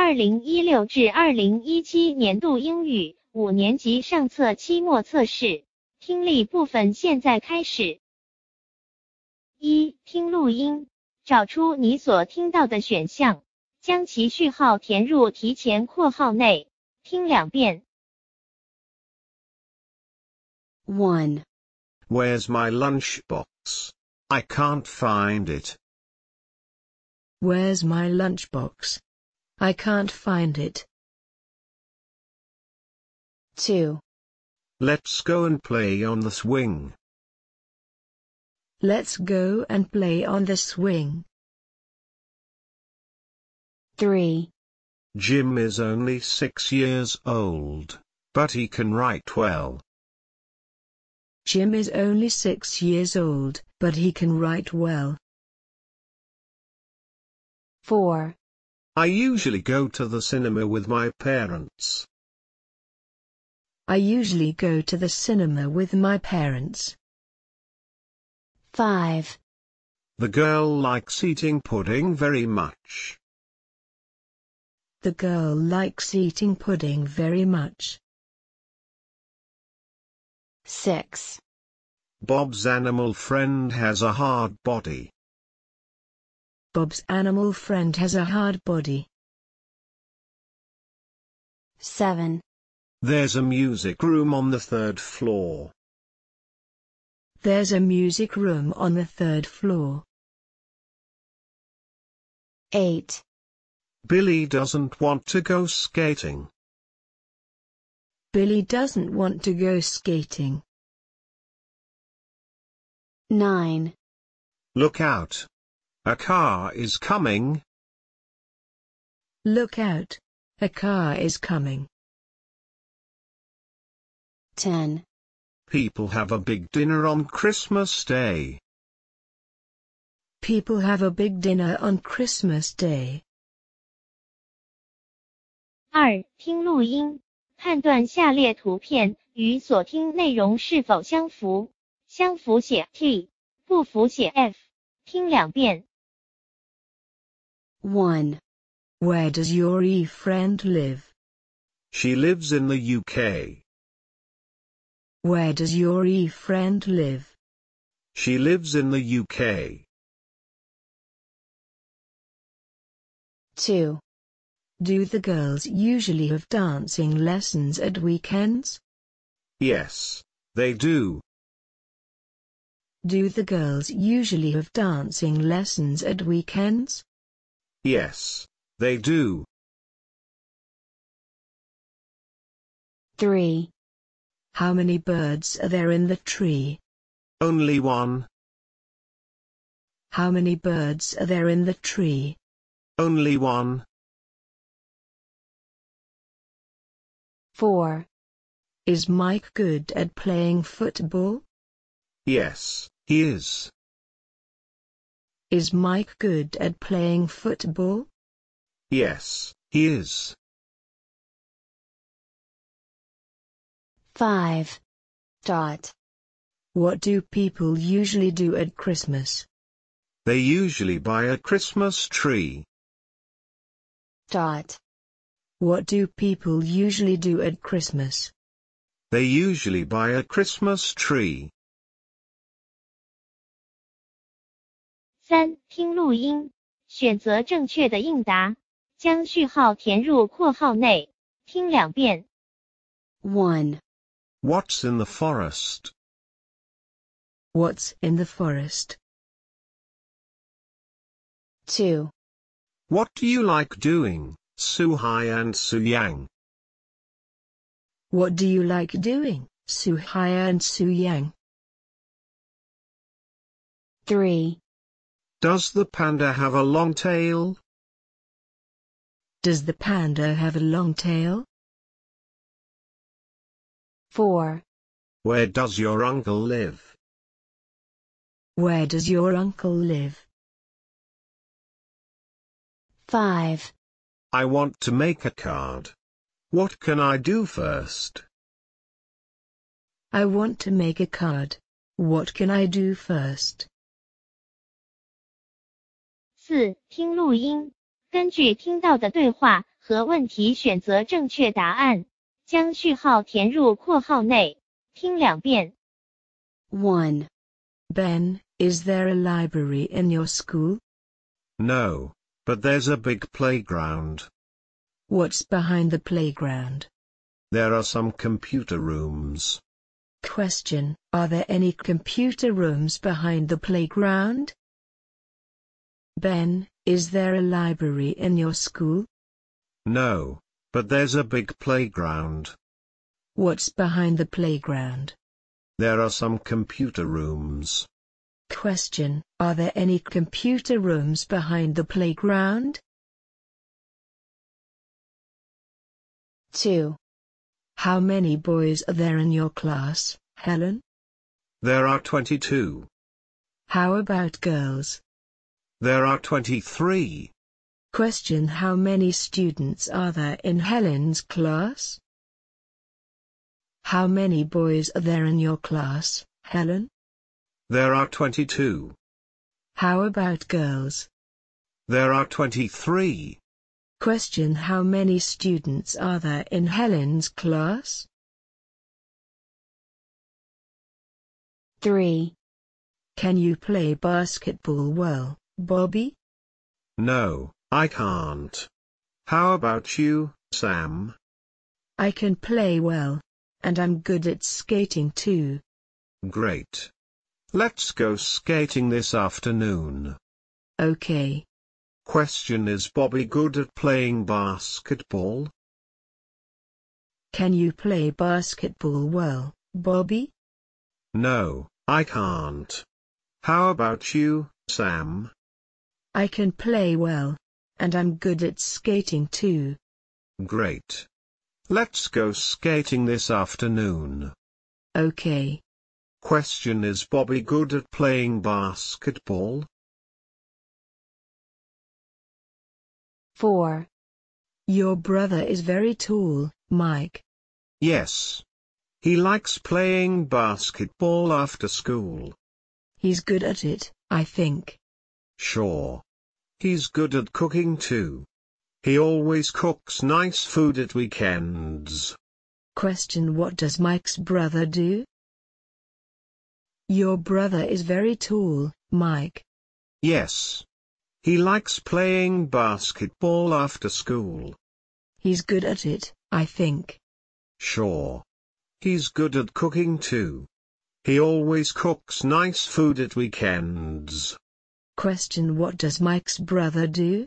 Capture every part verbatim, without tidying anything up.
二零一六至二零一七年度英语五年级上册期末测试，听力部分现在开始。一、听录音，找出你所听到的选项，将其序号填入提前括号内，听两遍。 one. Where's my lunchbox? I can't find it. Where's my lunchbox? I can't find it. two. Let's go and play on the swing. Let's go and play on the swing. three. Jim is only six years old, but he can write well. Jim is only six years old, but he can write well. four. I usually go to the cinema with my parents. I usually go to the cinema with my parents. five. The girl likes eating pudding very much. The girl likes eating pudding very much. six. Bob's animal friend has a hard body. Bob's animal friend has a hard body. seven. There's a music room on the third floor. There's a music room on the third floor. eight. Billy doesn't want to go skating. Billy doesn't want to go skating. nine. Look out. A car is coming. Look out. A car is coming. ten. People have a big dinner on Christmas Day. People have a big dinner on Christmas Day. 二、听录音，判断下列图片与所听内容是否相符，相符写 T， 不符写 F， 听两遍。 one. Where does your e-friend live? She lives in the U K. Where does your e-friend live? She lives in the U K. two. Do the girls usually have dancing lessons at weekends? Yes, they do. Do the girls usually have dancing lessons at weekends? Yes, they do. three. How many birds are there in the tree? Only one. How many birds are there in the tree? Only one. four. Is Mike good at playing football? Yes, he is. Is Mike good at playing football? Yes, he is. five. Dot. What do people usually do at Christmas? They usually buy a Christmas tree. Dot. What do people usually do at Christmas? They usually buy a Christmas tree. 三、听录音，选择正确的应答，将序号填入括号内，听两遍。 one. What's in the forest? What's in the forest? two. What do you like doing, Su-hai and Su-yang? What do you like doing, Su-hai and Su-yang? three. Does the panda have a long tail? Does the panda have a long tail? four. Where does your uncle live? Where does your uncle live? five. I want to make a card. What can I do first? I want to make a card. What can I do first? 四、听录音，根据听到的对话和问题选择正确答案，将序号填入括号内。听两遍。 one. Ben, is there a library in your school? No, but there's a big playground. What's behind the playground? There are some computer rooms. Question, are there any computer rooms behind the playground? Ben, is there a library in your school? No, but there's a big playground. What's behind the playground? There are some computer rooms. Question, are there any computer rooms behind the playground? two. How many boys are there in your class, Helen? There are twenty-two. How about girls? There are twenty-three. Question, how many students are there in Helen's class? How many boys are there in your class, Helen? There are twenty-two. How about girls? There are twenty-three. Question, how many students are there in Helen's class? three. Can you play basketball well, Bobby? No, I can't. How about you, Sam? I can play well, and I'm good at skating too. Great. Let's go skating this afternoon. Okay. Question, is Bobby good at playing basketball? Can you play basketball well, Bobby? No, I can't. How about you, Sam? I can play well, and I'm good at skating too. Great. Let's go skating this afternoon. Okay. Question, is Bobby good at playing basketball? four. Your brother is very tall, Mike. Yes. He likes playing basketball after school. He's good at it, I think. Sure. He's good at cooking too. He always cooks nice food at weekends. Question, what does Mike's brother do? Your brother is very tall, Mike. Yes. He likes playing basketball after school. He's good at it, I think. Sure. He's good at cooking too. He always cooks nice food at weekends. Question, what does Mike's brother do?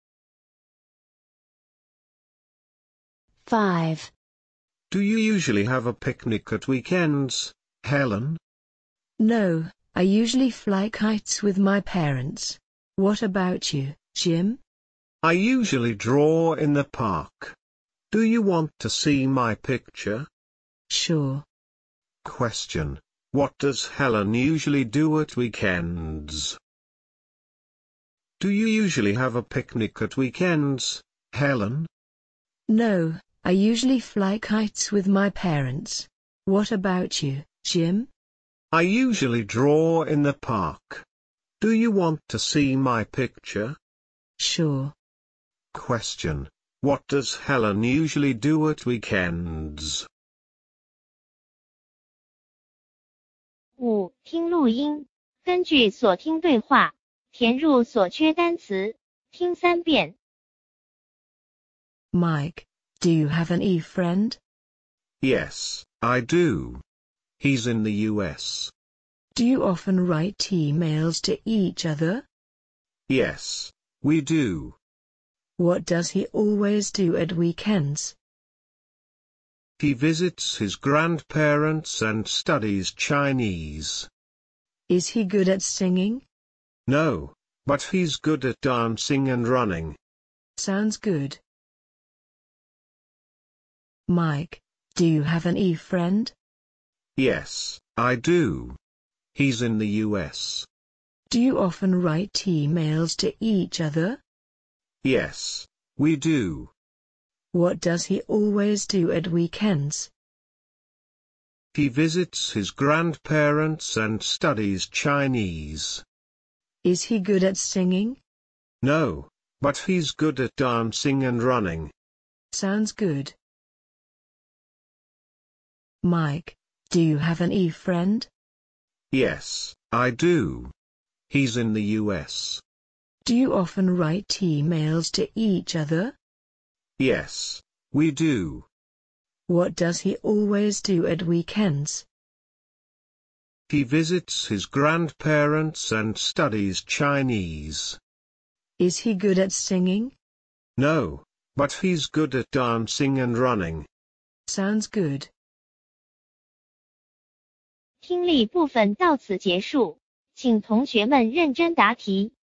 five. Do you usually have a picnic at weekends, Helen? No, I usually fly kites with my parents. What about you, Jim? I usually draw in the park. Do you want to see my picture? Sure. Question, what does Helen usually do at weekends? Do you usually have a picnic at weekends, Helen? No, I usually fly kites with my parents. What about you, Jim? I usually draw in the park. Do you want to see my picture? Sure. Question, what does Helen usually do at weekends? 五、听录音，根据所听对话，填入所缺单词，听三遍。 Mike, do you have an e-friend? Yes, I do. He's in the U S. Do you often write emails to each other? Yes, we do. What does he always do at weekends? He visits his grandparents and studies Chinese. Is he good at singing? No, but he's good at dancing and running. Sounds good. Mike, do you have an e-friend? Yes, I do. He's in the U S. Do you often write emails to each other? Yes, we do. What does he always do at weekends? He visits his grandparents and studies Chinese. Is he good at singing? No, but he's good at dancing and running. Sounds good. Mike, do you have an e-friend? Yes, I do. He's in the U S. Do you often write emails to each other? Yes, we do. What does he always do at weekends? He visits his grandparents and studies Chinese. Is he good at singing? No, but he's good at dancing and running. Sounds good. 听力部分到此结束，请同学们认真答题。